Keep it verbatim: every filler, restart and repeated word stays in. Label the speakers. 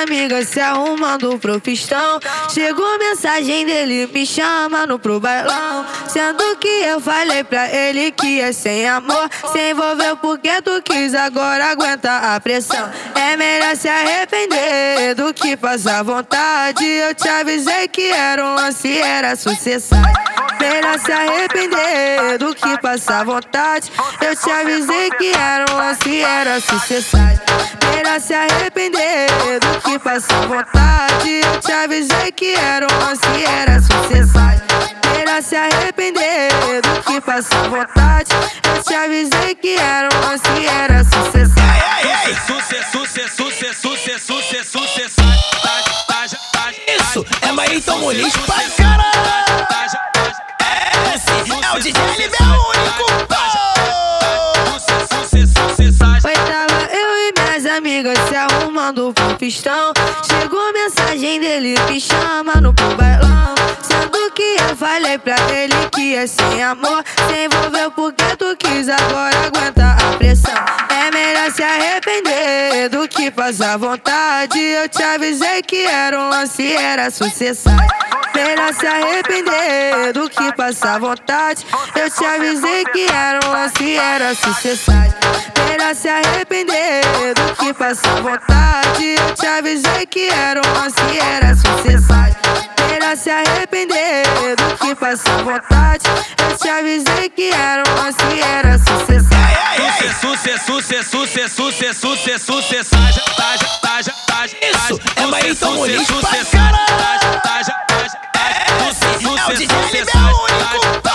Speaker 1: amigas se arrumando pro festão. Chegou mensagem dele me chamando pro bailão, sendo que eu falei pra ele que é sem amor. Se envolveu porque tu quis, agora aguenta a pressão. É melhor se arrepender do que passar vontade. Eu te avisei que era um lance, era sucessagem. Melhor se arrepender do que passar vontade. Eu te avisei que era um lance, era sucessagem. Melhor se arrepender do que passar vontade. Eu te avisei que era um lance, era sucessagem. Melhor se arrepender do que passar vontade. Eu te avisei que era um lance, era sucessagem.
Speaker 2: Sucesso, sucesso, sucesso, sucesso, sucessagem.
Speaker 3: Isso é Maíton Muniz pra caralho. Esse é o D J L B, o único pô.
Speaker 1: Foi tava eu e minhas amigas se arrumando pro festão. Chegou mensagem dele me chamando pro bailão, sendo que eu falei pra ele que é sem amor. Se envolveu porque tu quis, agora aguenta a pressão. É melhor se arrepender do que passar vontade. Eu te avisei que era um lance, era sucessagem. Melhor se arrepender do que passar vontade. Eu te avisei que era um lance, era sucessagem. Melhor se arrepender do que passar vontade. Eu te avisei que era um lance, era sucessagem. Melhor se arrepender do que passar vontade. Eu te avisei que era um lance, era sucessagem.
Speaker 2: Sucesso, sucesso, sucesso, sucesso, sucessagem.
Speaker 3: Isso é Maíton Muniz pra caralho. Esse é o D J L B, o único